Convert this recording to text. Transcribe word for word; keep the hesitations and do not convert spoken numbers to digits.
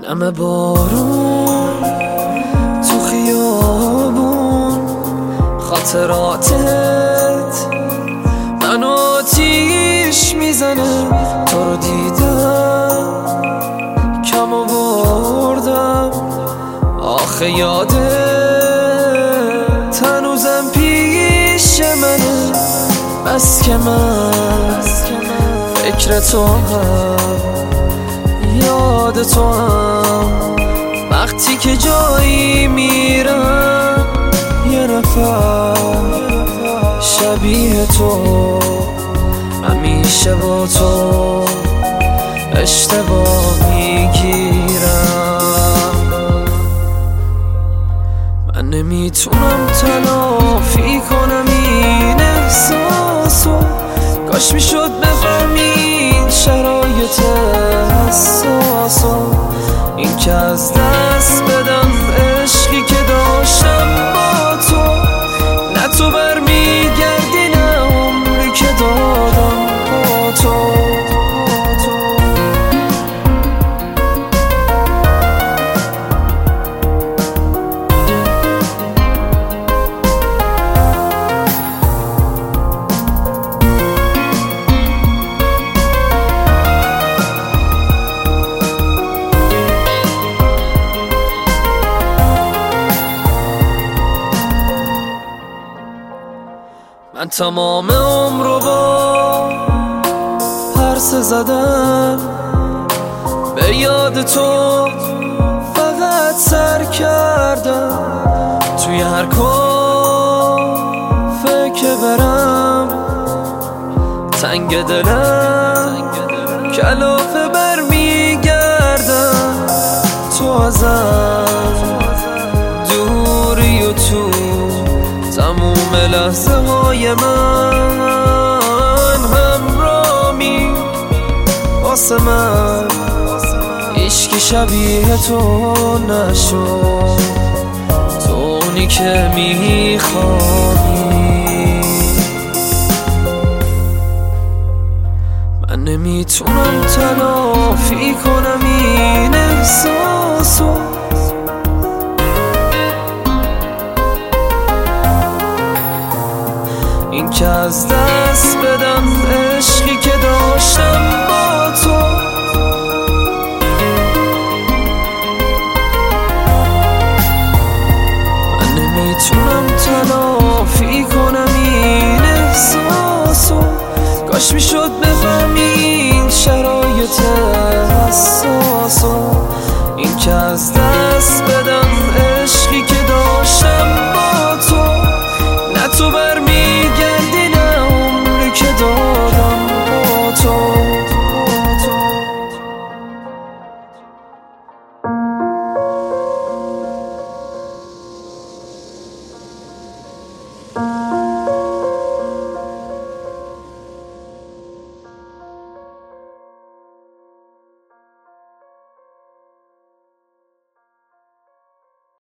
نم بارون تو خیابون، خاطراتت منو آتیش میزنه. تو رو دیدم کم آوردم، آخه یادت هنوزم پیش منه. بس که من فکر تو هم یاد تو هم، وقتی که جایی میرم یه نفر شبیه تو همیشه با تو اشتباه میگیرم. من نمیتونم تلافی کنم این احساسو، کاش میشد بفهمین شرایط حساسو. این که از دست بدم عشقی که داشتم با تو، نه تو برمیگردی نه عمری که دادم با تو. من تمام عمر رو با پرسه زدم، به یاد تو فقط سر کردم. توی هر کافه که برم تنگ دلم کلافه بر میگردم. تو ازم دوری و تو تموم لحظه های من همرامی. واسه من عشقی شبیه تو نشد، تو اونی که میخوایی. من نمیتونم تلافی کنم این احساسو، این که از دست بدم عشقی که داشتم با تو. من نمیتونم تلافی کنم این احساسو، کاش میشد بفهمی